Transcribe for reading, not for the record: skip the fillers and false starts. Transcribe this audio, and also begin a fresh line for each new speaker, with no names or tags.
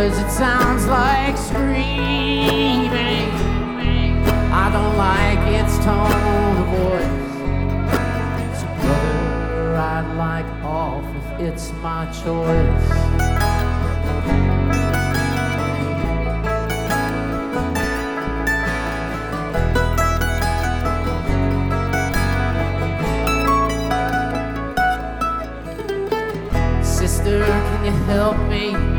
'cause it sounds like screaming. I don't like its tone of voice. So brother, I'd like off if it's my choice. Sister, can you help me?